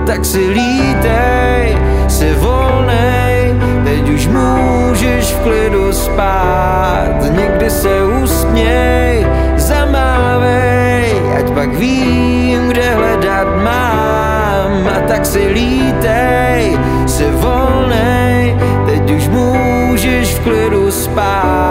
tak si lítej, si volnej, teď už můžeš v klidu spát. Někdy se usměj, zamávej, ať pak vím, kde hledat mám. A tak si lítej, si volnej, teď už můžeš v klidu spát.